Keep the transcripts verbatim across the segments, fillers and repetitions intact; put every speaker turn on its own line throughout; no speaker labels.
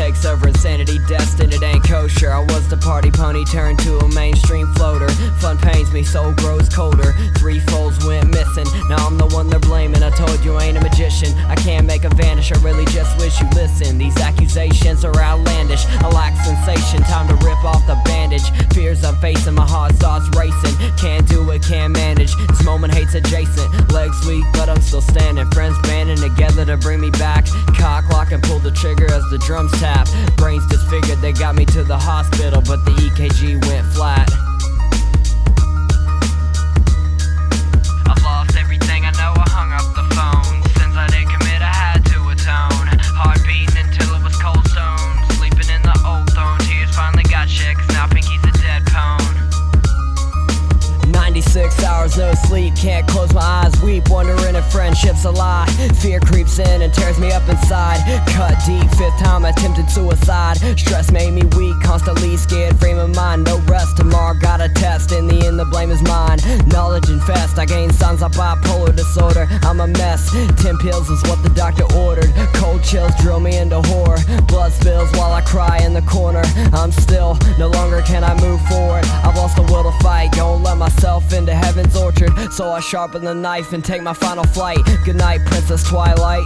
stakes over insanity, destined it ain't kosher. I was the party pony turned to a mainstream floater. Fun pains me, soul grows colder. Three folds went missing, now I'm the one they're blaming. I told you I ain't a magician, I can't make them vanish. I really just wish you listen. These accusations are outlandish, I lack sensation, time to rip off the bandage. Fears I'm facing, my heart starts racing. Can't do it, can't manage, this moment hates adjacent. Legs weak, but I'm still standing. Friends banding together to bring me back. Cock, lock, and pull the trigger as the drums tap. Brains disfigured, they got me to the hospital, but the E K G went flat. I've lost everything I know, I hung up the phone. Sins I didn't commit, I had to atone. Heart beating until it was cold stone. Sleeping in the old throne, tears finally got shed, cause now Pinky's a dead pone. ninety-six hours, no sleep, can't close my eyes, weep, wondering if friendship's a lie. Fear creeps in and tears me up inside. Cut deep, fifth time attempted suicide. Stress made me weak, constantly scared frame of mind. No rest, tomorrow got a test, in the end the blame is mine. Knowledge infest, I gain signs of bipolar disorder. I'm a mess, ten pills is what the doctor ordered. Cold chills drill me into horror. Blood spills while I cry in the corner. I'm still, no longer can I move forward. I've lost the will to fight, don't let myself into heaven's orchard. So I sharpen the knife and take my final flight. Good night, Princess Twilight.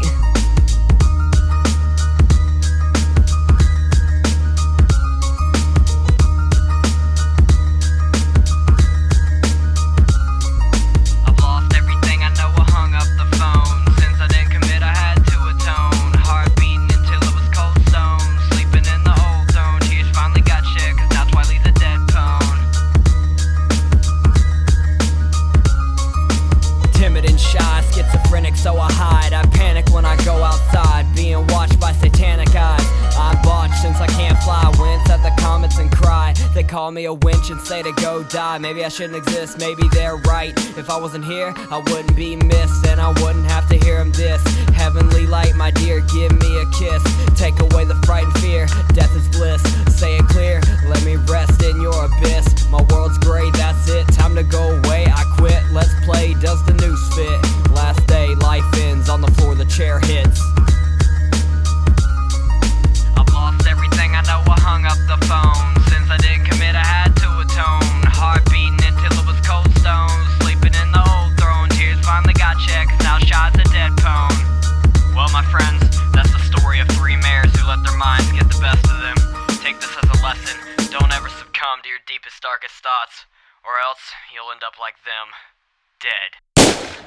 I've lost everything I know, I hung up the phone. Since I didn't commit, I had to atone. Heart beating until it was cold stone. Sleeping in the old throne, tears finally got shed, cause now Twilight's a dead pone. Timid and shy, schizophrenic, so I hide. I panic when I go outside, being watched by satanic eyes. I botch since I can't fly, wince at the comments and cry. They call me a winch and say to go die. Maybe I shouldn't exist, maybe they're right. If I wasn't here, I wouldn't be missed, and I wouldn't have to hear them diss. Heavenly light, my dear, give me a kiss. Take away the fright and fear, death is bliss. Say it clear, let me rest in your abyss. My world's gray, that's it, time to go away. I quit, let's play, does the noose fit? Last day, life ends, on the floor the chair hits. I've lost everything I know, I hung up the phone. Since I didn't commit, I had to atone. Heart beating until it was cold stone. Sleeping in the old throne, tears finally got shed, cause now Shy's a dead pone. Well, my friends, that's the story of three mayors who let their minds get the best of them. Take this as a lesson, don't ever succumb to your deepest, darkest thoughts, or else you'll end up like them, dead.